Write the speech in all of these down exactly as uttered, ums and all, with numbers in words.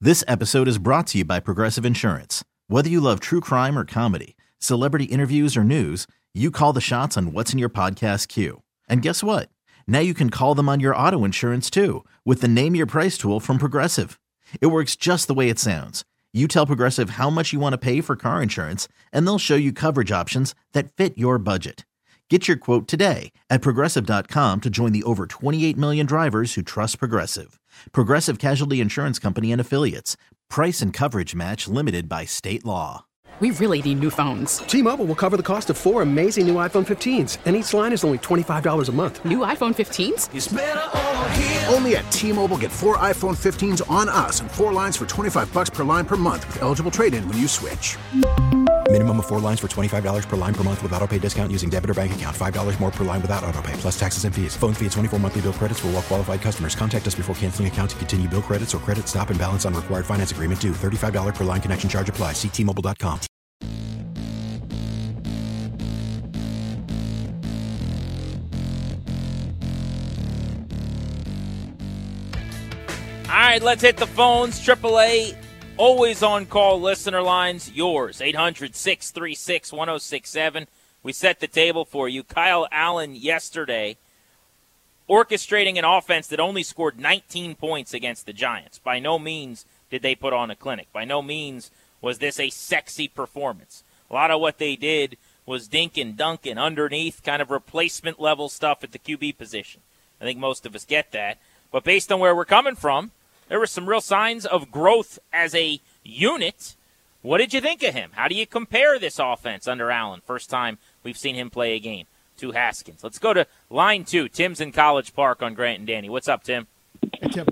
This episode is brought to you by Progressive Insurance. Whether you love true crime or comedy, celebrity interviews or news, you call the shots on what's in your podcast queue. And guess what? Now you can call them on your auto insurance too with the Name Your Price tool from Progressive. It works just the way it sounds. You tell Progressive how much you want to pay for car insurance, and they'll show you coverage options that fit your budget. Get your quote today at Progressive dot com to join the over twenty-eight million drivers who trust Progressive. Progressive Casualty Insurance Company and Affiliates. Price and coverage match limited by state law. We really need new phones. T-Mobile will cover the cost of four amazing new iPhone fifteens, and each line is only twenty-five dollars a month. New iPhone fifteens? It's better over here. Only at T-Mobile, get four iPhone fifteens on us and four lines for twenty-five bucks per line per month with eligible trade-in when you switch. Minimum of four lines for twenty-five dollars per line per month with autopay discount using debit or bank account. five dollars more per line without autopay, plus taxes and fees. Phone fee at twenty-four monthly bill credits for well-qualified customers. Contact us before canceling account to continue bill credits or credit stop and balance on required finance agreement due. thirty-five dollars per line connection charge applies. See T Mobile dot com. All right, let's hit the phones. triple A, always on call listener lines. Yours, eight hundred, six three six, one oh six seven. We set the table for you. Kyle Allen yesterday orchestrating an offense that only scored nineteen points against the Giants. By no means did they put on a clinic. By no means was this a sexy performance. A lot of what they did was dink and dunk and underneath, kind of replacement level stuff at the Q B position. I think most of us get that. But based on where we're coming from, there were some real signs of growth as a unit. What did you think of him? How do you compare this offense under Allen? First time we've seen him play a game. To Haskins. Let's go to line two. Tim's in College Park on Grant and Danny. What's up, Tim? Hey, Tim.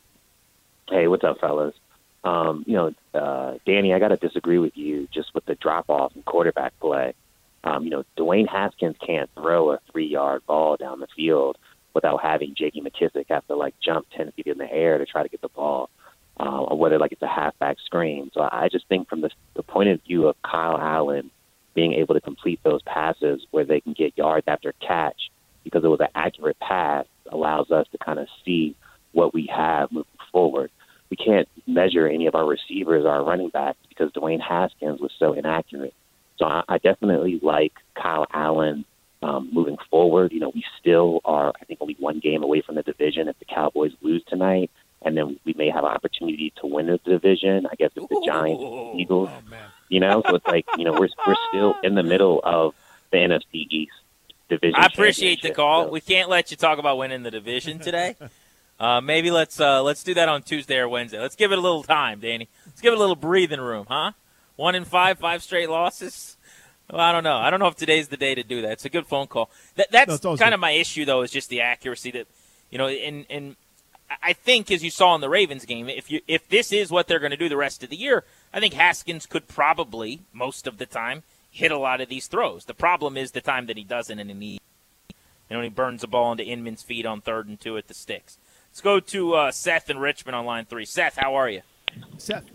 Hey, what's up, fellas? Um, you know, uh, Danny, I got to disagree with you just with the drop-off in quarterback play. Um, you know, Dwayne Haskins can't throw a three-yard ball down the field without having J D McKissick have to, like, jump ten feet in the air to try to get the ball, uh, or whether, like, it's a halfback screen. So I just think from the, the point of view of Kyle Allen being able to complete those passes where they can get yards after catch because it was an accurate pass allows us to kind of see what we have moving forward. We can't measure any of our receivers or our running backs because Dwayne Haskins was so inaccurate. So I, I definitely like Kyle Allen um, moving forward. You know, we still are, I think, only one game away from the division if the Cowboys lose tonight. And then we may have an opportunity to win the division. I guess it's the Giants and Eagles. Oh, man. You know, so it's like, you know, we're we're still in the middle of the N F C East division. I appreciate the call. So. We can't let you talk about winning the division today. Uh, maybe let's uh, let's do that on Tuesday or Wednesday. Let's give it a little time, Danny. Let's give it a little breathing room, huh? One in five, five straight losses. Well, I don't know. I don't know if today's the day to do that. It's a good phone call. That, that's no, kind good. of my issue, though, is just the accuracy that, you know, in in. I think, as you saw in the Ravens game, if you if this is what they're going to do the rest of the year, I think Haskins could probably, most of the time, hit a lot of these throws. The problem is the time that he doesn't, and he, you know, he burns the ball into Inman's feet on third and two at the sticks. Let's go to uh, Seth in Richmond on line three. Seth, how are you? Seth.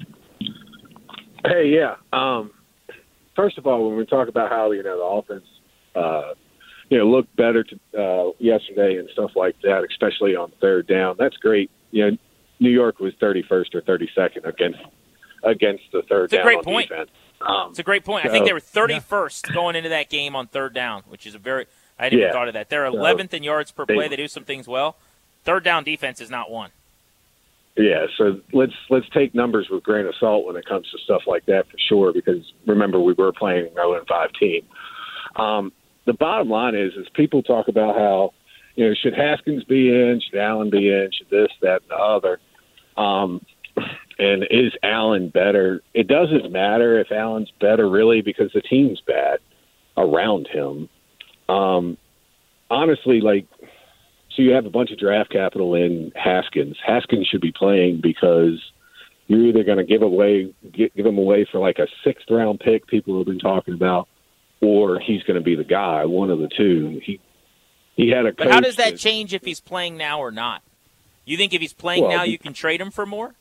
Hey, yeah. Um, first of all, when we talk about how, you know, the offense uh, – you know, looked better to, uh, yesterday and stuff like that, especially on third down. That's great. You know, New York was thirty-first or thirty-second against against the third it's down. A great on point. Defense. Um, it's a great point. so, I think they were thirty-first yeah. going into that game on third down, which is a very – I hadn't yeah. even thought of that. They're eleventh so, in yards per play. They, they do some things well. Third down defense is not one. Yeah, so let's let's take numbers with a grain of salt when it comes to stuff like that for sure, because remember we were playing an oh and five team. Um, the bottom line is, is people talk about how, you know, should Haskins be in, should Allen be in, should this, that, and the other. Um, and is Allen better? It doesn't matter if Allen's better, really, because the team's bad around him. Um, honestly, like, so you have a bunch of draft capital in Haskins. Haskins should be playing because you're either going to give away, give, give him away for like a sixth round pick people have been talking about, or he's going to be the guy, one of the two. He he had a. But how does that, that change if he's playing now or not? You think if he's playing well, now, you can trade him for more?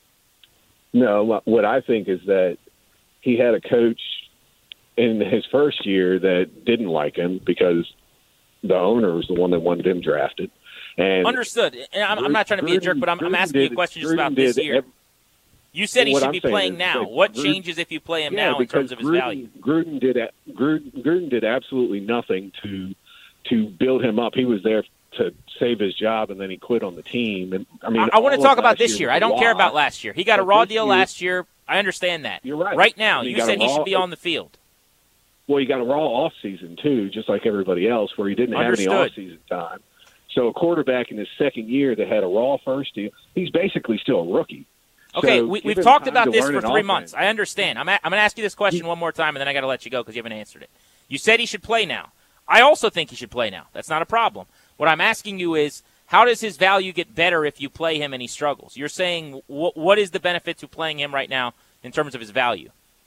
No, what I think is that he had a coach in his first year that didn't like him because the owner was the one that wanted him drafted. And understood. And I'm, I'm not trying to be a jerk, but I'm, I'm asking you a question just about this year. Every, You said he What should I'm be saying playing is now. that What Gruden- changes if you play him yeah, now in terms because of his Gruden, value? Gruden did Gruden, Gruden did absolutely nothing to to build him up. He was there to save his job, and then he quit on the team. And I mean, I, I want to all talk of about last this year. was I don't a care loss. about last year. He got a But raw this deal year- last year. I understand that. You're right. Right now, And he you got said a he should raw- be on the field. Well, he got a raw off season too, just like everybody else, where he didn't have any Understood. off season time. So a quarterback in his second year that had a raw first deal, he's basically still a rookie. Okay, So we, give we've him talked time about to this learn for an three offense. months. I understand. I'm, a, I'm going to ask you this question one more time, and then I got to let you go because you haven't answered it. You said he should play now. I also think he should play now. That's not a problem. What I'm asking you is, how does his value get better if you play him and he struggles? You're saying, wh- what is the benefit to playing him right now in terms of his value?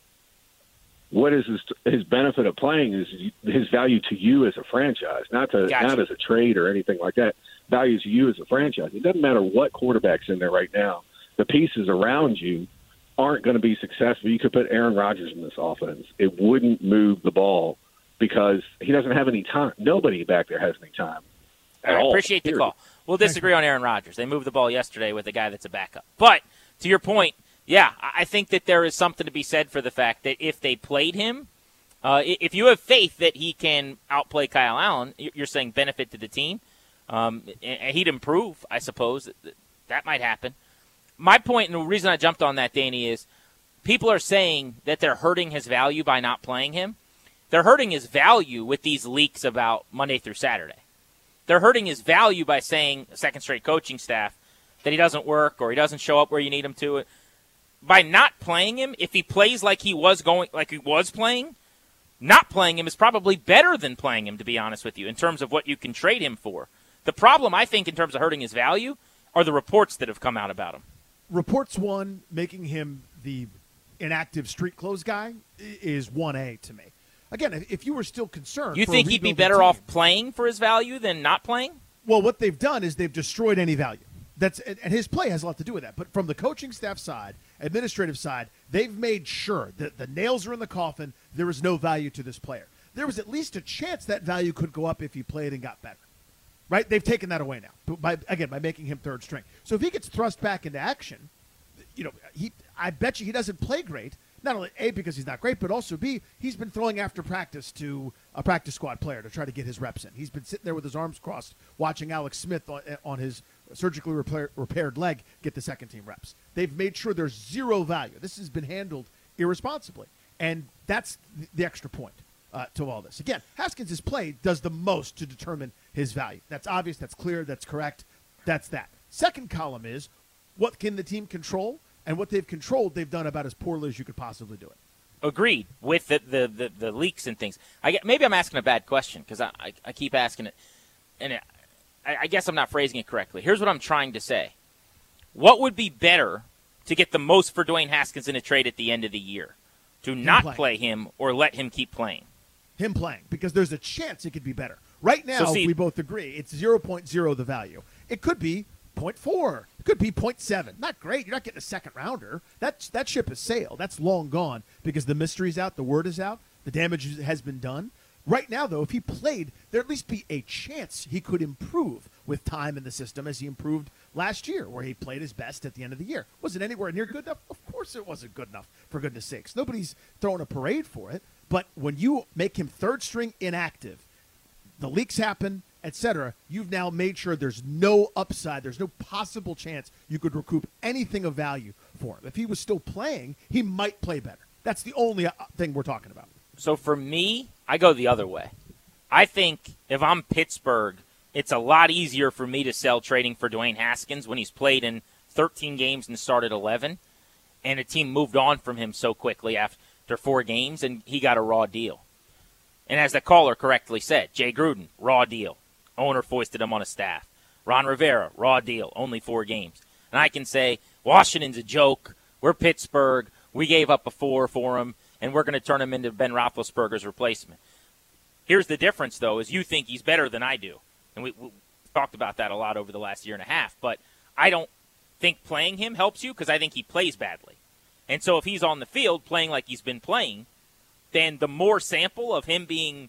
What is his, his benefit of playing is his value to you as a franchise, not to Gotcha. not as a trade or anything like that. Value to you as a franchise. It doesn't matter what quarterback's in there right now. The pieces around you aren't going to be successful. You could put Aaron Rodgers in this offense. It wouldn't move the ball because he doesn't have any time. Nobody back there has any time at I all. appreciate the period. call. We'll disagree on Aaron Rodgers. They moved the ball yesterday with a guy that's a backup. But to your point, yeah, I think that there is something to be said for the fact that if they played him, uh, if you have faith that he can outplay Kyle Allen, you're saying benefit to the team, um, and he'd improve, I suppose. That might happen. My point, and the reason I jumped on that, Danny, is people are saying that they're hurting his value by not playing him. They're hurting his value with these leaks about Monday through Saturday. They're hurting his value by saying, second straight coaching staff, that he doesn't work or he doesn't show up where you need him to. By not playing him, if he plays like he was going, like he was playing, not playing him is probably better than playing him, to be honest with you, in terms of what you can trade him for. The problem, I think, in terms of hurting his value, are the reports that have come out about him. Reports one, making him the inactive street clothes guy is one A to me. Again, if you were still concerned, You for a think he'd be rebuilding better team, off playing for his value than not playing? Well, what they've done is they've destroyed any value. That's and his play has a lot to do with that. But from the coaching staff side, administrative side, they've made sure that the nails are in the coffin. There is no value to this player. There was at least a chance that value could go up if he played and got better. Right? They've taken that away now. By again, by making him third string. So if he gets thrust back into action, you know, he I bet you he doesn't play great. Not only A, because he's not great, but also B, he's been throwing after practice to a practice squad player to try to get his reps in. He's been sitting there with his arms crossed watching Alex Smith on, on his surgically repair, repaired leg get the second team reps. They've made sure there's zero value. This has been handled irresponsibly. And that's the extra point uh, to all this. Again, Haskins' play does the most to determine his value. That's obvious, that's clear, that's correct. That's that. Second column is, what can the team control? And what they've controlled, they've done about as poorly as you could possibly do it. Agreed with the the, the, the leaks and things. I get, maybe I'm asking a bad question because I, I, I keep asking it, and it, I, I guess I'm not phrasing it correctly. Here's what I'm trying to say. What would be better to get the most for Dwayne Haskins in a trade at the end of the year? To not playing. play him or let him keep playing? Him playing, because there's a chance it could be better. Right now, So see- we both agree, it's zero point zero the value. It could be zero point four. It could be zero point seven. Not great. You're not getting a second rounder. That, that ship has sailed. That's long gone because the mystery's out, the word is out, the damage has been done. Right now, though, if he played, there'd at least be a chance he could improve with time in the system as he improved last year, where he played his best at the end of the year. Was it anywhere near good enough? Of course it wasn't good enough, for goodness sakes. Nobody's throwing a parade for it. But when you make him third string inactive, the leaks happen, et cetera, you've now made sure there's no upside, there's no possible chance you could recoup anything of value for him. If he was still playing, he might play better. That's the only uh, thing we're talking about. So for me, I go the other way. I think if I'm Pittsburgh, it's a lot easier for me to sell trading for Dwayne Haskins when he's played in thirteen games and started eleven, and a team moved on from him so quickly after four games, and he got a raw deal. And as the caller correctly said, Jay Gruden, raw deal. Owner foisted him on a staff. Ron Rivera, raw deal, only four games. And I can say, Washington's a joke. We're Pittsburgh. We gave up a four for him, and we're going to turn him into Ben Roethlisberger's replacement. Here's the difference, though, is you think he's better than I do. And we, we talked about that a lot over the last year and a half. But I don't think playing him helps you because I think he plays badly. And so if he's on the field playing like he's been playing, then the more sample of him being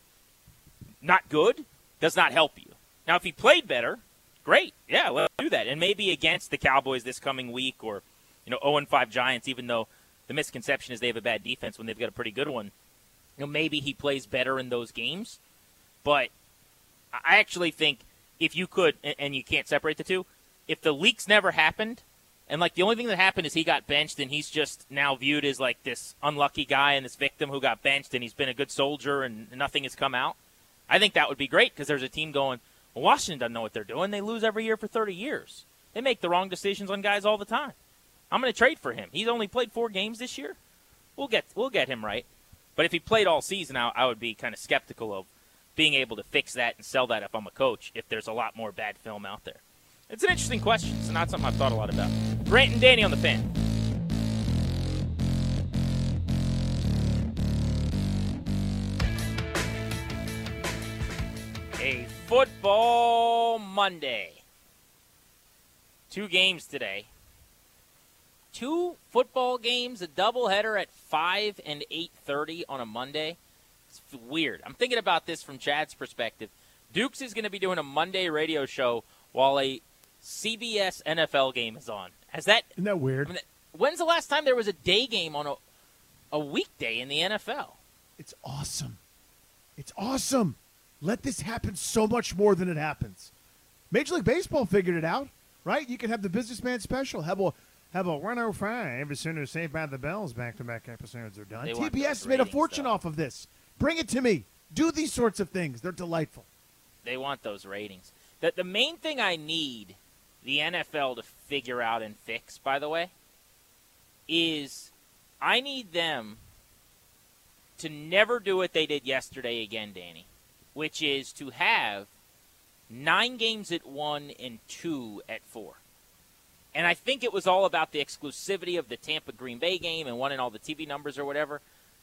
not good does not help you. Now, if he played better, great. Yeah, let's do that. And maybe against the Cowboys this coming week or you know, oh and five Giants, even though the misconception is they have a bad defense when they've got a pretty good one. You know, maybe he plays better in those games. But I actually think if you could, and you can't separate the two, if the leaks never happened, and like the only thing that happened is he got benched and he's just now viewed as like this unlucky guy and this victim who got benched and he's been a good soldier and nothing has come out, I think that would be great because there's a team going, well, Washington doesn't know what they're doing. They lose every year for thirty years. They make the wrong decisions on guys all the time. I'm going to trade for him. He's only played four games this year. We'll get we'll get him right. But if he played all season, I, I would be kind of skeptical of being able to fix that and sell that if I'm a coach if there's a lot more bad film out there. It's an interesting question. It's not something I've thought a lot about. Grant and Danny on the Fan. A football Monday. Two games today. Two football games, a doubleheader at five and eight thirty on a Monday. It's weird. I'm thinking about this from Chad's perspective. Dukes is going to be doing a Monday radio show while a C B S N F L game is on. Has that? Isn't that weird? I mean, when's the last time there was a day game on a a weekday in the N F L? It's awesome. It's awesome. Let this happen so much more than it happens. Major League Baseball figured it out, right? You can have the businessman special. Have a have a one oh five as soon as Saved by the Bell's back-to-back episodes are done. They T B S those made a ratings, fortune though. off of this. Bring it to me. Do these sorts of things. They're delightful. They want those ratings. The, the main thing I need the N F L to figure out and fix, by the way, is I need them to never do what they did yesterday again, Danny, which is to have nine games at one and two at four. And I think it was all about the exclusivity of the Tampa-Green Bay game and wanting all the T V numbers or whatever.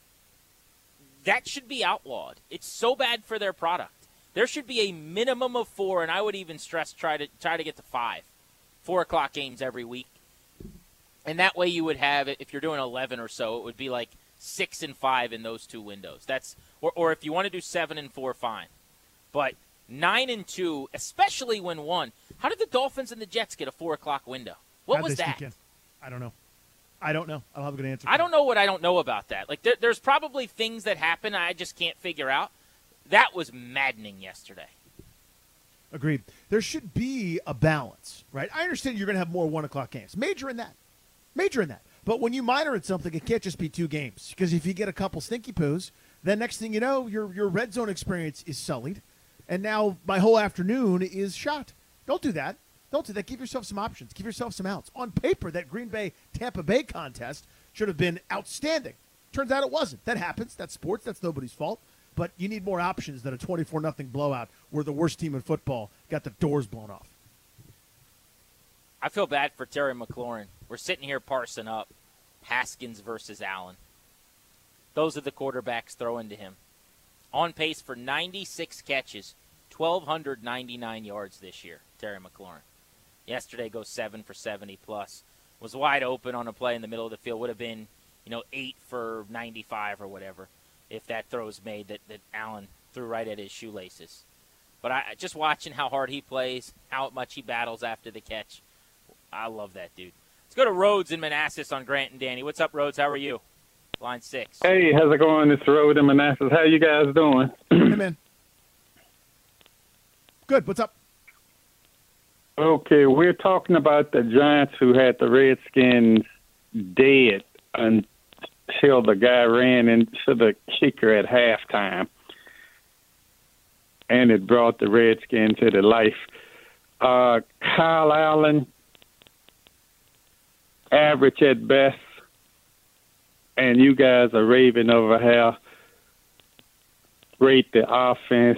That should be outlawed. It's so bad for their product. There should be a minimum of four, and I would even stress try to try to get to five. Four o'clock games every week. And that way you would have, if you're doing eleven or so, it would be like six and five in those two windows. That's or, or if you want to do seven and four, fine. But nine and two, especially when one. How did the Dolphins and the Jets get a four o'clock window? What How'd was they that? sneak in? I don't know. I don't know. I don't have a good answer. I don't know what I don't know about that. Like there, there's probably things that happen I just can't figure out. That was maddening yesterday. Agreed. There should be a balance, right? I understand you're going to have more one o'clock games. Major in that. Major in that. But when you minor at something, it can't just be two games. Because if you get a couple stinky poos, then next thing you know, your your red zone experience is sullied. And now my whole afternoon is shot. Don't do that. Don't do that. Give yourself some options. Give yourself some outs. On paper, that Green Bay-Tampa Bay contest should have been outstanding. Turns out it wasn't. That happens. That's sports. That's nobody's fault. But you need more options than a twenty-four nothing blowout where the worst team in football got the doors blown off. I feel bad for Terry McLaurin. We're sitting here parsing up Haskins versus Allen. Those are the quarterbacks throwing to him. On pace for ninety-six catches, one thousand two hundred ninety-nine yards this year, Terry McLaurin. Yesterday goes seven for seventy plus. Was wide open on a play in the middle of the field. Would have been, you know, eight for ninety-five or whatever if that throw's made that, that Allen threw right at his shoelaces. But I just watching how hard he plays, how much he battles after the catch, I love that dude. Let's go to Rhodes in Manassas on Grant and Danny. What's up, Rhodes? How are you? Line six. Hey, how's it going? It's Rhodes in Manassas. How you guys doing? Hey, man. Good. What's up? Okay, we're talking about the Giants who had the Redskins dead until the guy ran into the kicker at halftime, and it brought the Redskins to the life. Uh, Kyle Allen, average at best, and you guys are raving over how great the offense.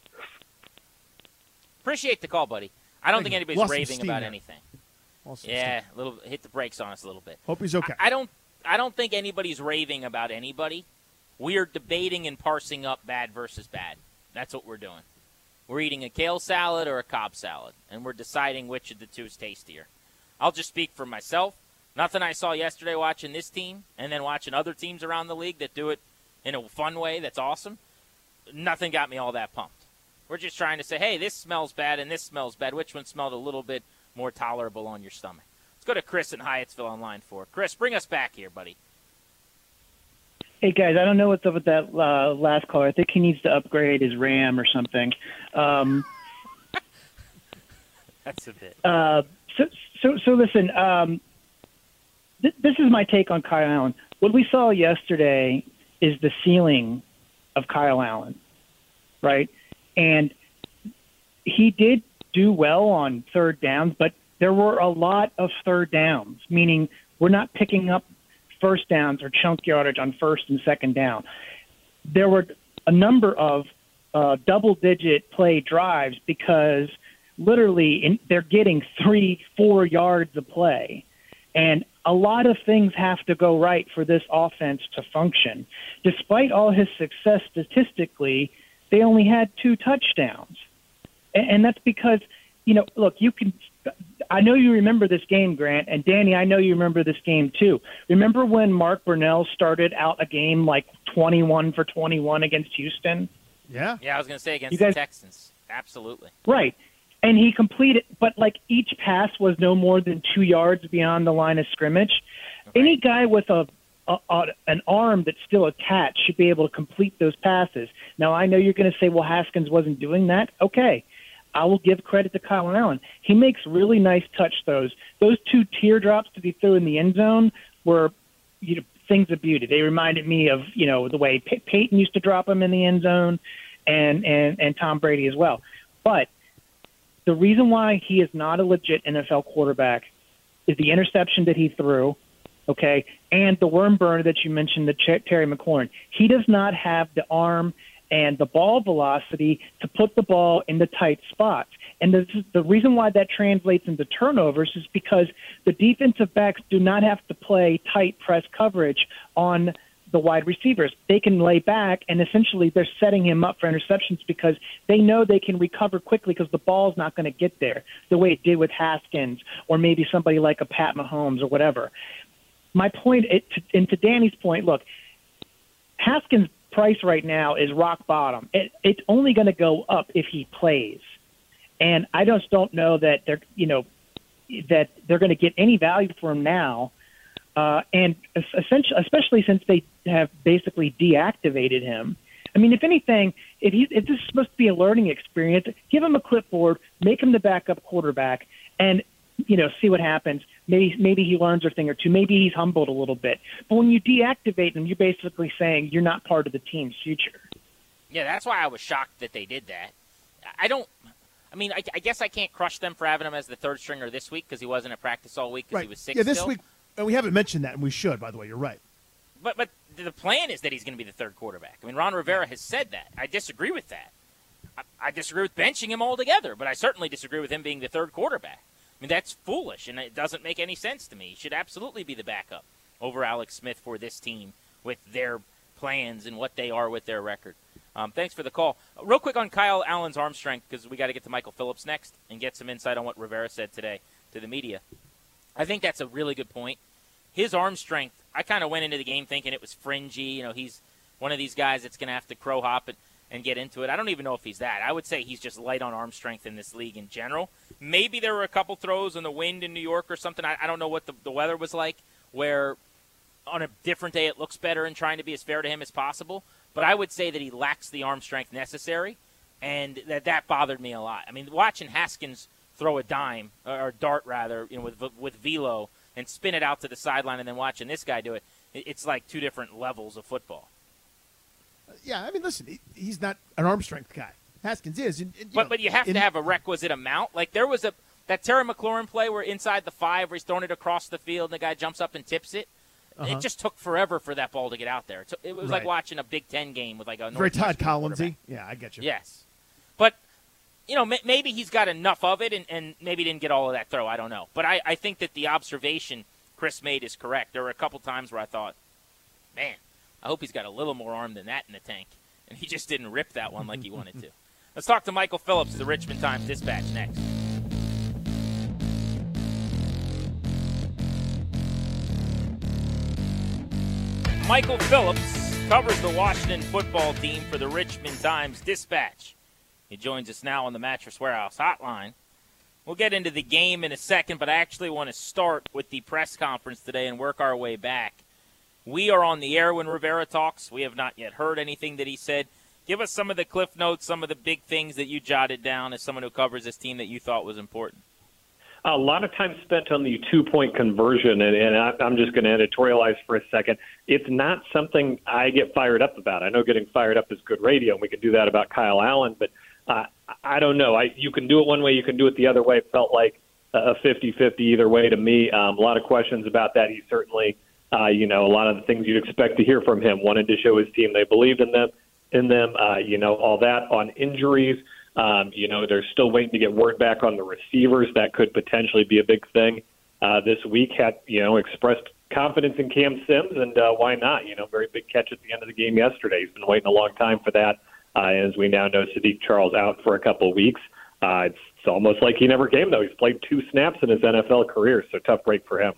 Appreciate the call, buddy. I don't Thank think you. anybody's Lost some raving steam about there. anything. Lost some Yeah, steam. a little hit the brakes on us a little bit. Hope he's okay. I, I don't. I don't think anybody's raving about anybody. We are debating and parsing up bad versus bad. That's what we're doing. We're eating a kale salad or a Cobb salad, and we're deciding which of the two is tastier. I'll just speak for myself. Nothing I saw yesterday watching this team and then watching other teams around the league that do it in a fun way that's awesome, nothing got me all that pumped. We're just trying to say, hey, this smells bad and this smells bad. Which one smelled a little bit more tolerable on your stomach? Let's go to Chris in Hyattsville on line four. Chris, bring us back here, buddy. Hey, guys, I don't know what's up with that uh, last caller. I think he needs to upgrade his RAM or something. Um, That's a bit. Uh, so, so, so listen, um, th- this is my take on Kyle Allen. What we saw yesterday is the ceiling of Kyle Allen, right? And he did do well on third downs, but there were a lot of third downs, meaning we're not picking up first downs or chunk yardage on first and second down. There were a number of uh, double-digit play drives because literally in, they're getting three, four yards of play. And a lot of things have to go right for this offense to function. Despite all his success statistically, they only had two touchdowns. And, and that's because, you know, look, you can – I know you remember this game, Grant, and Danny, I know you remember this game too. Remember when Mark Brunell started out a game like twenty-one for twenty-one against Houston? Yeah. Yeah, I was going to say against You guys- the Texans. Absolutely. Right. And he completed, but like each pass was no more than two yards beyond the line of scrimmage. Okay. Any guy with a, a, a an arm that's still attached should be able to complete those passes. Now, I know you're going to say, well, Haskins wasn't doing that. Okay. I will give credit to Kyle Allen. He makes really nice touch throws. Those two teardrops that he threw in the end zone were, you know, things of beauty. They reminded me of, you know, the way Pey- Peyton used to drop them in the end zone, and, and, and Tom Brady as well. But the reason why he is not a legit N F L quarterback is the interception that he threw, okay, and the worm burner that you mentioned, the Ch- Terry McLaurin. He does not have the arm and the ball velocity to put the ball in the tight spots. And this is, the reason why that translates into turnovers is because the defensive backs do not have to play tight press coverage on the wide receivers. They can lay back, and essentially they're setting him up for interceptions because they know they can recover quickly because the ball's not going to get there the way it did with Haskins or maybe somebody like a Pat Mahomes or whatever. My point, it, and to Danny's point, look, Haskins' price right now is rock bottom. It, it's only going to go up if he plays. And I just don't know that they're, you know, that they're going to get any value for him now. Uh, and essentially, especially since they have basically deactivated him. I mean, if anything, if, he, if this is supposed to be a learning experience, give him a clipboard, make him the backup quarterback, and, you know, see what happens. Maybe maybe he learns a thing or two. Maybe he's humbled a little bit. But when you deactivate him, you're basically saying you're not part of the team's future. Yeah, that's why I was shocked that they did that. I don't – I mean, I, I guess I can't crush them for having him as the third stringer this week because he wasn't at practice all week because Right. he was sick Yeah, this still. week, and we haven't mentioned that, and we should, by the way. You're right. But but the plan is that he's going to be the third quarterback. I mean, Ron Rivera has said that. I disagree with that. I, I disagree with benching him altogether, but I certainly disagree with him being the third quarterback. I mean, that's foolish, and it doesn't make any sense to me. He should absolutely be the backup over Alex Smith for this team with their plans and what they are with their record. Um, thanks for the call. Uh, real quick on Kyle Allen's arm strength, because we got to get to Michael Phillips next and get some insight on what Rivera said today to the media. I think that's a really good point. His arm strength, I kind of went into the game thinking it was fringy. You know, he's one of these guys that's going to have to crow hop and, and get into it. I don't even know if he's that. I would say he's just light on arm strength in this league in general. Maybe there were a couple throws in the wind in New York or something. I, I don't know what the, the weather was like, where on a different day it looks better and trying to be as fair to him as possible. But I would say that he lacks the arm strength necessary, and that that bothered me a lot. I mean, watching Haskins throw a dime, or dart rather, you know, with with velo and spin it out to the sideline, and then watching this guy do it, it's like two different levels of football. Yeah, I mean, listen, he, he's not an arm strength guy. Haskins is. And, and, you but know, but you have in, to have a requisite amount. Like there was a that Terry McLaurin play where inside the five, where he's throwing it across the field, and the guy jumps up and tips it. Uh-huh. It just took forever for that ball to get out there. It, took, it was Right. like watching a Big Ten game with like a very Todd Northwestern Collinsy. quarterback. Yeah, I get you. Yes, but you know, m- maybe he's got enough of it, and, and maybe didn't get all of that throw. I don't know, but I, I think that the observation Chris made is correct. There were a couple times where I thought, man, I hope he's got a little more arm than that in the tank, and he just didn't rip that one like he wanted to. Let's talk to Michael Phillips, the Richmond Times-Dispatch, next. Michael Phillips covers the Washington football team for the Richmond Times-Dispatch. He joins us now on the Mattress Warehouse hotline. We'll get into the game in a second, but I actually want to start with the press conference today and work our way back. We are on the air when Rivera talks. We have not yet heard anything that he said. Give us some of the cliff notes, some of the big things that you jotted down as someone who covers this team that you thought was important. A lot of time spent on the two-point conversion, and, and I, I'm just going to editorialize for a second. It's not something I get fired up about. I know getting fired up is good radio, and we can do that about Kyle Allen, but uh, I don't know. I, you can do it one way, you can do it the other way. It felt like a fifty-fifty either way to me. Um, a lot of questions about that. He certainly, uh, you know, a lot of the things you'd expect to hear from him. Wanted to show his team they believed in them, in them. Uh, you know, all that on injuries. Um, you know, they're still waiting to get word back on the receivers. That could potentially be a big thing uh, this week. Had, you know, expressed confidence in Cam Sims, and uh, why not? You know, very big catch at the end of the game yesterday. He's been waiting a long time for that. Uh, as we now know, Sadiq Charles out for a couple of weeks. Uh, it's, it's almost like he never came, though. He's played two snaps in his N F L career, so tough break for him.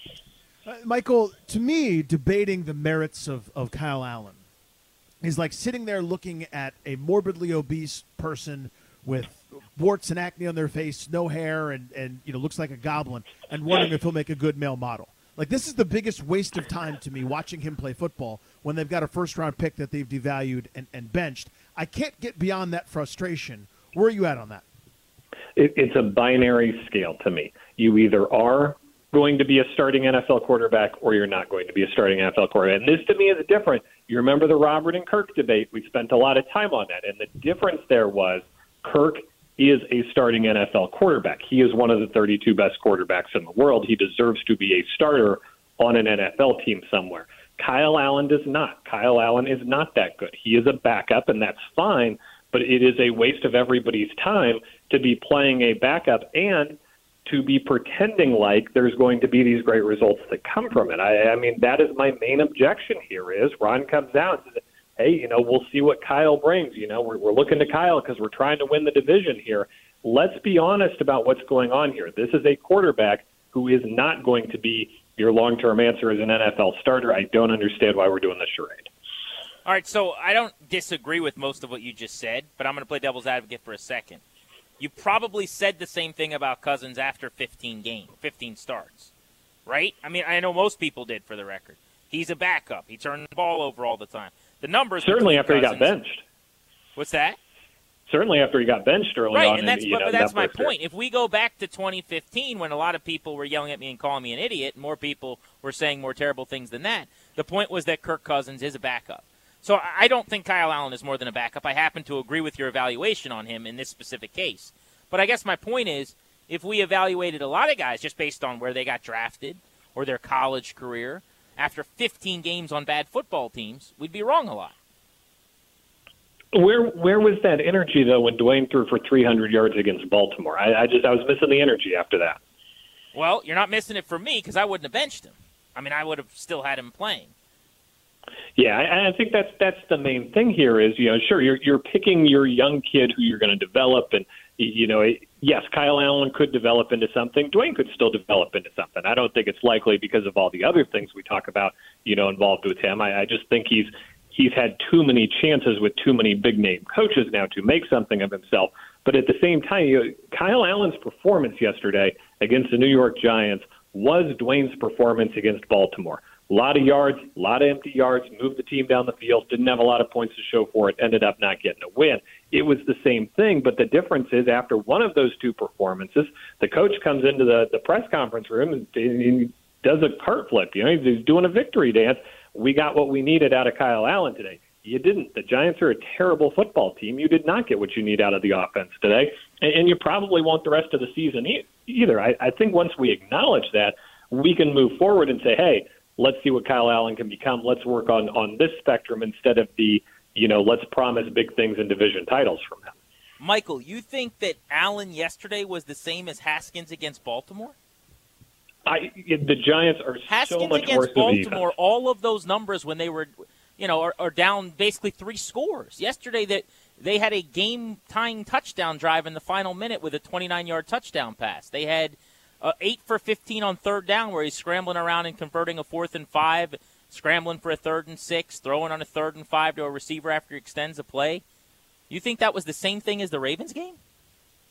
Uh, Michael, to me, debating the merits of, of Kyle Allen is like sitting there looking at a morbidly obese person with warts and acne on their face, no hair, and, and you know looks like a goblin, and wondering if he'll make a good male model. Like, this is the biggest waste of time to me watching him play football when they've got a first-round pick that they've devalued and, and benched. I can't get beyond that frustration. Where are you at on that? It, it's a binary scale to me. You either are going to be a starting N F L quarterback or you're not going to be a starting N F L quarterback. And this, to me, is different. You remember the Robert and Kirk debate. We spent a lot of time on that. And the difference there was Kirk is a starting N F L quarterback. He is one of the thirty-two best quarterbacks in the world. He deserves to be a starter on an N F L team somewhere. Kyle Allen does not. Kyle Allen is not that good. He is a backup, and that's fine, but it is a waste of everybody's time to be playing a backup and to be pretending like there's going to be these great results that come from it. I, I mean, that is my main objection here is Ron comes out and says, hey, you know, we'll see what Kyle brings. You know, we're, we're looking to Kyle because we're trying to win the division here. Let's be honest about what's going on here. This is a quarterback who is not going to be your long-term answer as an N F L starter. I don't understand why we're doing this charade. All right, so I don't disagree with most of what you just said, but I'm going to play devil's advocate for a second. You probably said the same thing about Cousins after fifteen games, fifteen starts, right? I mean, I know most people did, for the record. He's a backup. He turned the ball over all the time. The numbers certainly after Cousins, he got benched. What's that? Certainly after he got benched early right, on. and that's, in, but, know, but that's that my point. point. If we go back to twenty fifteen, when a lot of people were yelling at me and calling me an idiot, and more people were saying more terrible things than that, the point was that Kirk Cousins is a backup. So I don't think Kyle Allen is more than a backup. I happen to agree with your evaluation on him in this specific case. But I guess my point is, if we evaluated a lot of guys just based on where they got drafted or their college career, after fifteen games on bad football teams, we'd be wrong a lot. Where where was that energy, though, when Dwayne threw for three hundred yards against Baltimore? I, I just I was missing the energy after that. Well, you're not missing it for me because I wouldn't have benched him. I mean, I would have still had him playing. Yeah, I, I think that's that's the main thing here is, you know, sure, you're you're picking your young kid who you're going to develop, and, you know, yes, Kyle Allen could develop into something. Dwayne could still develop into something. I don't think it's likely because of all the other things we talk about, you know, involved with him. I, I just think he's he's had too many chances with too many big-name coaches now to make something of himself. But at the same time, you know, Kyle Allen's performance yesterday against the New York Giants was Dwayne's performance against Baltimore. A lot of yards, a lot of empty yards, moved the team down the field, didn't have a lot of points to show for it, ended up not getting a win. It was the same thing, but the difference is after one of those two performances, the coach comes into the, the press conference room and, and he does a cart flip. You know, he's doing a victory dance. We got what we needed out of Kyle Allen today. You didn't. The Giants are a terrible football team. You did not get what you need out of the offense today, and, and you probably won't the rest of the season e- either. I, I think once we acknowledge that, we can move forward and say, hey, let's see what Kyle Allen can become. Let's work on, on this spectrum instead of the, you know, let's promise big things and division titles from him. Michael, you think that Allen yesterday was the same as Haskins against Baltimore? I, the Giants are Haskins so much against worse than defense. Baltimore, all of those numbers when they were, you know, are, are down basically three scores. Yesterday that they had a game-tying touchdown drive in the final minute with a twenty-nine-yard touchdown pass. They had uh, eight for fifteen on third down where he's scrambling around and converting a fourth and five, scrambling for a third and six, throwing on a third and five to a receiver after he extends a play. You think that was the same thing as the Ravens game?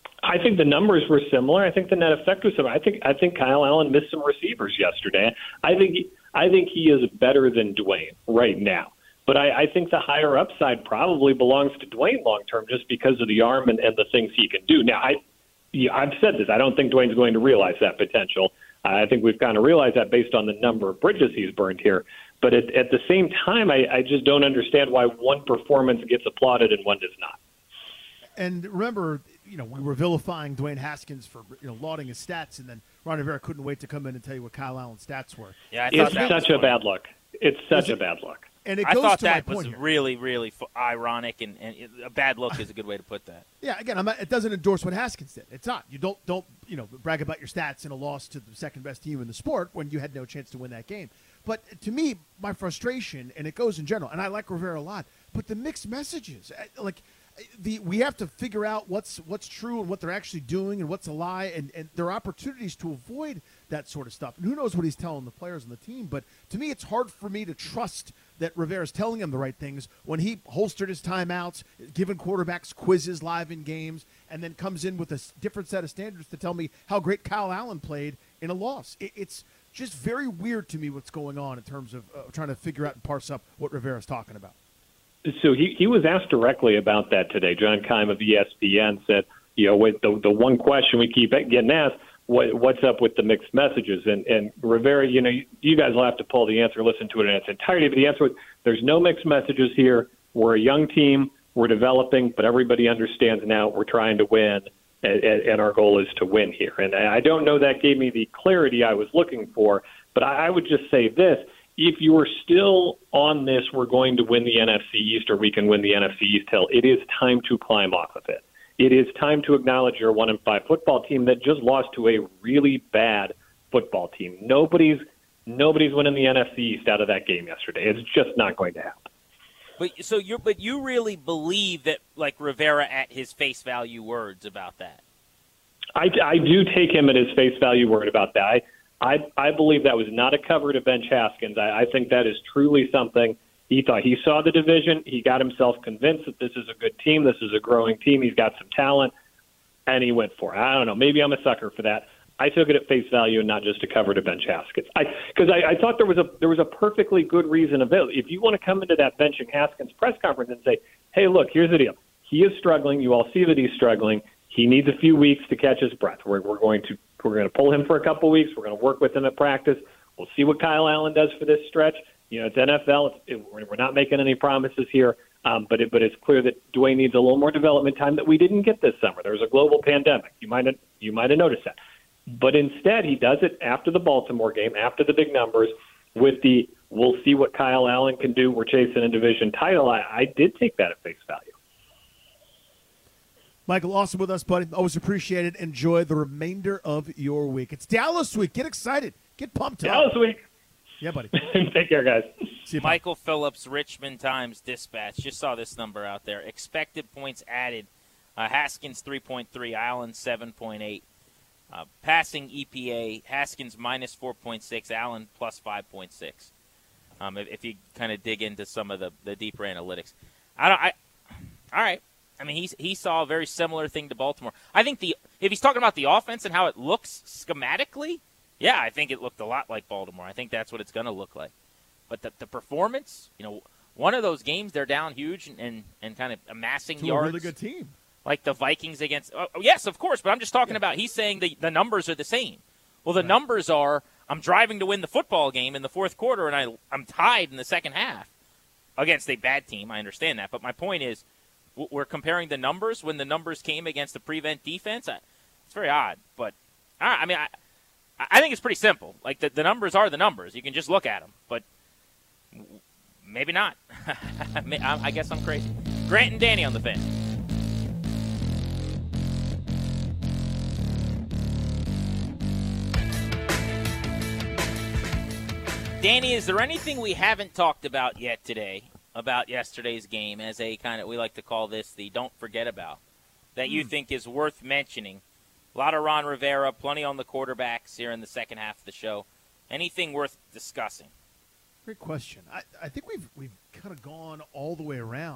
I think the numbers were similar. I think the net effect was similar. I think I think Kyle Allen missed some receivers yesterday. I think he, I think he is better than Dwayne right now. But I, I think the higher upside probably belongs to Dwayne long term, just because of the arm and, and the things he can do. Now, I, yeah, I've said this. I don't think Dwayne's going to realize that potential. I think we've kind of realized that based on the number of bridges he's burned here. But at, at the same time, I, I just don't understand why one performance gets applauded and one does not. And remember, you know, we were vilifying Dwayne Haskins for, you know, lauding his stats, and then Ron Rivera couldn't wait to come in and tell you what Kyle Allen's stats were. Yeah, I it's that such a bad look. It's such a bad look. And it I goes thought to that my was point here. really, really f- ironic, and, and a bad look is a good way to put that. Yeah, again, I'm not, it doesn't endorse what Haskins did. It's not. You don't don't you know brag about your stats in a loss to the second best team in the sport when you had no chance to win that game. But to me, my frustration, and it goes in general, and I like Rivera a lot, but the mixed messages, like the we have to figure out what's what's true and what they're actually doing and what's a lie, and, and there are opportunities to avoid that sort of stuff. And who knows what he's telling the players on the team, but to me, it's hard for me to trust that Rivera's telling him the right things when he holstered his timeouts, given quarterbacks quizzes live in games, and then comes in with a different set of standards to tell me how great Kyle Allen played in a loss. It, it's just very weird to me what's going on in terms of uh, trying to figure out and parse up what Rivera's talking about. So he, he was asked directly about that today. John Keim of E S P N said, you know, with the, the one question we keep getting asked, what, what's up with the mixed messages? And, and Rivera, you know, you, you guys will have to pull the answer, listen to it in its entirety. But the answer was, there's no mixed messages here. We're a young team. We're developing, but everybody understands now we're trying to win, and, and our goal is to win here. And I don't know that gave me the clarity I was looking for, but I, I would just say this. If you are still on this, we're going to win the N F C East or we can win the N F C East hill, it is time to climb off of it. It is time to acknowledge you're a one and five football team that just lost to a really bad football team. Nobody's nobody's winning the N F C East out of that game yesterday. It's just not going to happen. But so you but you really believe that, like, Rivera at his face value words about that? I, I do take him at his face value word about that. I I, I believe that was not a cover to bench Haskins. I, I think that is truly something. He thought he saw the division. He got himself convinced that this is a good team. This is a growing team. He's got some talent, and he went for it. I don't know. Maybe I'm a sucker for that. I took it at face value and not just a cover to bench Haskins. I because I, I thought there was a there was a perfectly good reason available. If you want to come into that benching Haskins press conference and say, "Hey, look, here's the deal. He is struggling. You all see that he's struggling. He needs a few weeks to catch his breath. We're we're going to we're going to pull him for a couple weeks. We're going to work with him at practice. We'll see what Kyle Allen does for this stretch. You know, it's N F L. It's, it, we're not making any promises here, um, but it, but it's clear that Dwayne needs a little more development time that we didn't get this summer. There was a global pandemic. You might have, you might have noticed that. But instead, he does it after the Baltimore game, after the big numbers, with the we'll see what Kyle Allen can do. We're chasing a division title. I, I did take that at face value. Michael, awesome with us, buddy. Always appreciate it. Enjoy the remainder of your week. It's Dallas week. Get excited. Get pumped up. Dallas week. Yeah, buddy. Take care, guys. See you, Michael Phillips, Richmond Times Dispatch. Just saw this number out there. Expected points added. Uh, Haskins three point three, Allen seven point eight. Uh, passing E P A, Haskins minus four point six, Allen plus five point six. Um, if, if you kind of dig into some of the, the deeper analytics. I don't. I, all right. I mean, he's, he saw a very similar thing to Baltimore. I think the if he's talking about the offense and how it looks schematically, yeah, I think it looked a lot like Baltimore. I think that's what it's going to look like. But the, the performance, you know, one of those games they're down huge and, and, and kind of amassing to yards. a really good team. Like the Vikings against oh, – yes, of course, but I'm just talking yeah. about he's saying the, the numbers are the same. Well, the right. numbers are I'm driving to win the football game in the fourth quarter, and I, I'm tied in the second half against a bad team. I understand that. But my point is we're comparing the numbers when the numbers came against the prevent defense. It's very odd. But, I mean, I, I think it's pretty simple. Like, the, the numbers are the numbers. You can just look at them. But maybe not. I guess I'm crazy. Grant and Danny on the Fan. Danny, is there anything we haven't talked about yet today about yesterday's game as a kind of, we like to call this the don't forget about, that you mm. think is worth mentioning? A lot of Ron Rivera, plenty on the quarterbacks here in the second half of the show. Anything worth discussing? Great question. I, I think we've we've kind of gone all the way around.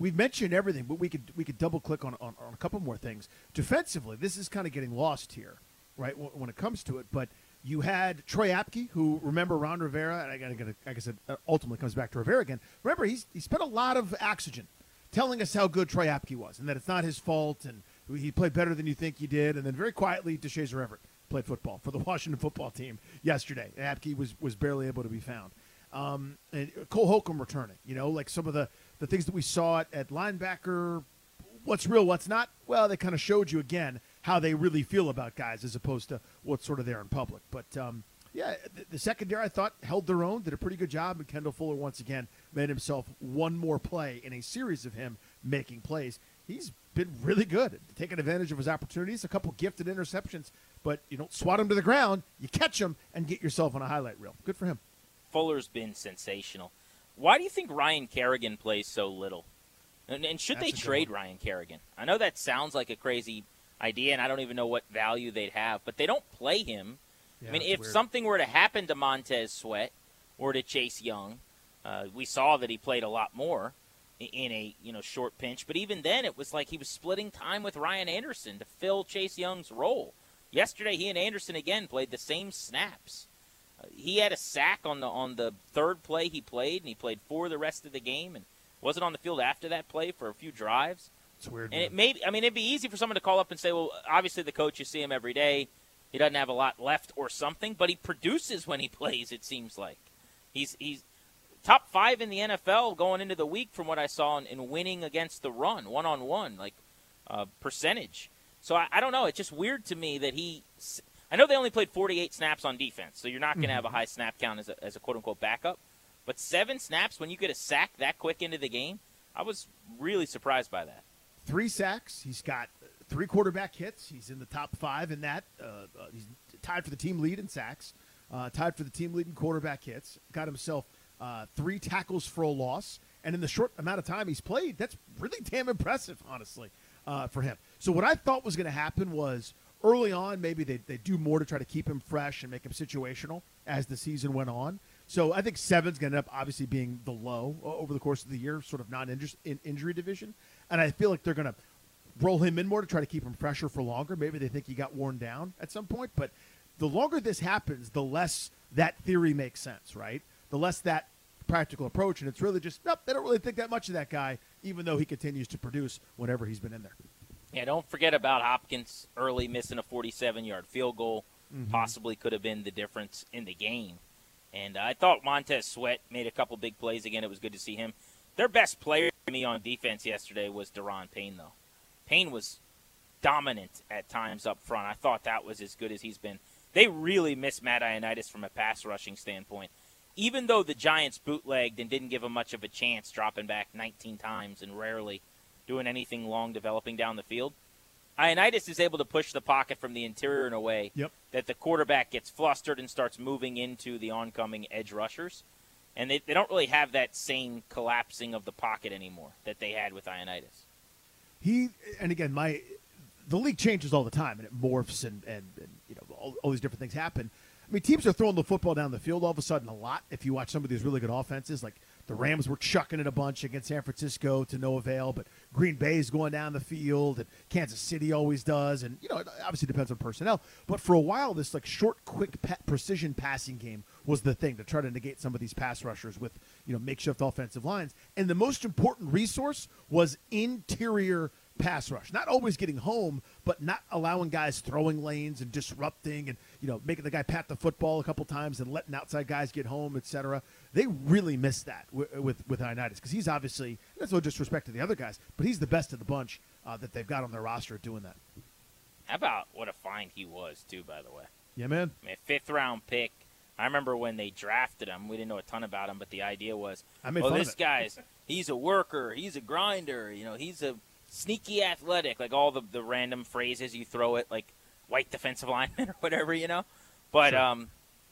we've mentioned everything, but we could we could double click on, on, on a couple more things. Defensively, this is kind of getting lost here, right, when, when it comes to it. But you had Troy Apke, who, remember, Ron Rivera, and I got to, like I said, ultimately comes back to Rivera again. Remember, he's he spent a lot of oxygen telling us how good Troy Apke was and that it's not his fault and he played better than you think he did. And then very quietly, DeShazer Everett played football for the Washington football team yesterday. Apke was, was barely able to be found. Um, and Cole Holcomb returning, you know, like some of the, the things that we saw at, at linebacker, what's real, what's not. Well, they kind of showed you again how they really feel about guys as opposed to what's sort of there in public. But, um, yeah, the, the secondary, I thought, held their own, did a pretty good job, and Kendall Fuller once again made himself one more play in a series of him making plays. He's been really good at taking advantage of his opportunities, a couple gifted interceptions, but you don't swat him to the ground, you catch him and get yourself on a highlight reel. Good for him. Fuller's been sensational. Why do you think Ryan Kerrigan plays so little? And, and should That's they trade one. Ryan Kerrigan? I know that sounds like a crazy idea, and I don't even know what value they'd have, but they don't play him. Yeah, I mean, if weird. something were to happen to Montez Sweat or to Chase Young, uh, we saw that he played a lot more in a you know short pinch. But even then, it was like he was splitting time with Ryan Anderson to fill Chase Young's role. Yesterday, he and Anderson again played the same snaps. Uh, he had a sack on the on the third play he played, and he played for the rest of the game, and wasn't on the field after that play for a few drives. It's weird. And man. it may I mean, it'd be easy for someone to call up and say, well, obviously the coach, you see him every day. He doesn't have a lot left or something, but he produces when he plays, it seems like. He's he's top five in the N F L going into the week from what I saw in, in winning against the run, one-on-one, like uh, percentage. So I, I don't know. It's just weird to me that he – I know they only played forty-eight snaps on defense, so you're not going to mm-hmm. have a high snap count as a, as a quote-unquote backup. But seven snaps when you get a sack that quick into the game, I was really surprised by that. Three sacks. He's got three quarterback hits. He's in the top five in that. Uh, uh, he's tied for the team lead in sacks, uh, tied for the team lead in quarterback hits. Got himself uh, three tackles for a loss. And in the short amount of time he's played, that's really damn impressive, honestly, uh, for him. So what I thought was going to happen was early on maybe they'd, they'd do more to try to keep him fresh and make him situational as the season went on. So I think seven's going to end up obviously being the low over the course of the year, sort of non-injury division. And I feel like they're going to roll him in more to try to keep him fresher for longer. Maybe they think he got worn down at some point. But the longer this happens, the less that theory makes sense, right? The less that practical approach. And it's really just, nope, they don't really think that much of that guy, even though he continues to produce whenever he's been in there. Yeah, don't forget about Hopkins early missing a forty-seven-yard field goal. Mm-hmm. Possibly could have been the difference in the game. And I thought Montez Sweat made a couple big plays again. It was good to see him. Their best player to me on defense yesterday was Daron Payne, though. Payne was dominant at times up front. I thought that was as good as he's been. They really miss Matt Ioannidis from a pass rushing standpoint. Even though the Giants bootlegged and didn't give him much of a chance, dropping back nineteen times and rarely doing anything long developing down the field, Ioannidis is able to push the pocket from the interior in a way yep. that the quarterback gets flustered and starts moving into the oncoming edge rushers. And they, they don't really have that same collapsing of the pocket anymore that they had with Ioannidis. He, and again, my the league changes all the time, and it morphs, and, and, and you know all, all these different things happen. I mean, teams are throwing the football down the field all of a sudden a lot. If you watch some of these really good offenses, like the Rams were chucking it a bunch against San Francisco to no avail, but Green Bay's going down the field, and Kansas City always does, and you know it obviously depends on personnel. But for a while, this like short, quick, pa- precision passing game was the thing to try to negate some of these pass rushers with you know makeshift offensive lines. And the most important resource was interior pass rush. Not always getting home, but not allowing guys throwing lanes and disrupting and, you know, making the guy pat the football a couple times and letting outside guys get home, et cetera. They really miss that with with, with Ioannidis because he's obviously, that's no disrespect to the other guys, but he's the best of the bunch uh, that they've got on their roster doing that. How about what a find he was, too, by the way? Yeah, man. I mean, fifth-round pick. I remember when they drafted him, we didn't know a ton about him, but the idea was, I made well, fun this of it. guy's, he's a worker, he's a grinder, you know, he's a sneaky athletic, like all the, the random phrases you throw at, like, white defensive linemen or whatever, you know. But sure. um,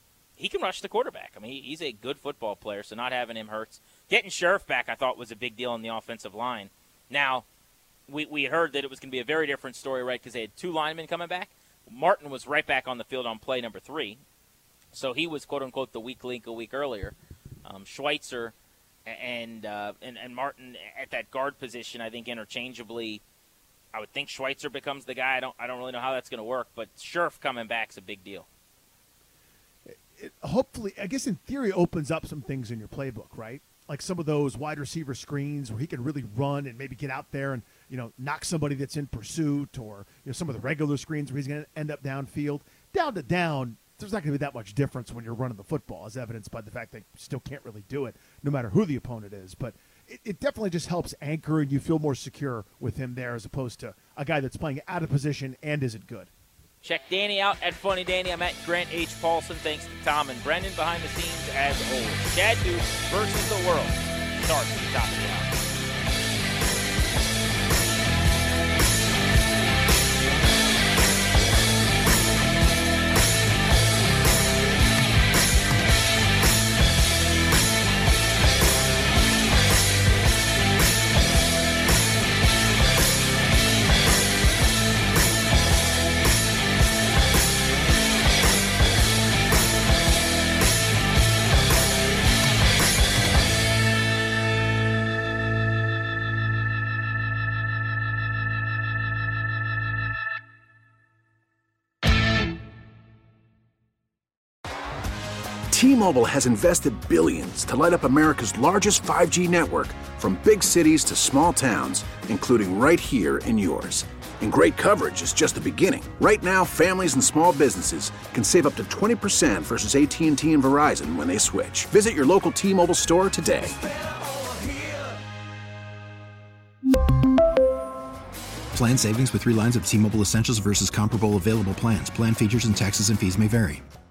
he can rush the quarterback. I mean, he, he's a good football player, so not having him hurts. Getting Sheriff back, I thought, was a big deal in the offensive line. Now, we, we heard that it was going to be a very different story, right, because they had two linemen coming back. Martin was right back on the field on play number three. So he was, quote-unquote, the weak link a week earlier. Um, Schweitzer and uh, and and Martin at that guard position, I think interchangeably. I would think Schweitzer becomes the guy. I don't I don't really know how that's going to work, but Scherf coming back is a big deal. It hopefully, I guess in theory, opens up some things in your playbook, right? Like some of those wide receiver screens where he can really run and maybe get out there and, you know, knock somebody that's in pursuit, or, you know, some of the regular screens where he's going to end up downfield. Down to down, there's not going to be that much difference when you're running the football, as evidenced by the fact that you still can't really do it, no matter who the opponent is. But it, it definitely just helps anchor, and you feel more secure with him there as opposed to a guy that's playing out of position and isn't good. Check Danny out at Funny Danny. I'm at Grant H. Paulson. Thanks to Tom and Brendan behind the scenes as always. Chad Duke versus the world starts at the top of the hour. T-Mobile has invested billions to light up America's largest five G network, from big cities to small towns, including right here in yours. And great coverage is just the beginning. Right now, families and small businesses can save up to twenty percent versus A T and T and Verizon when they switch. Visit your local T-Mobile store today. Plan savings with three lines of T-Mobile Essentials versus comparable available plans. Plan features and taxes and fees may vary.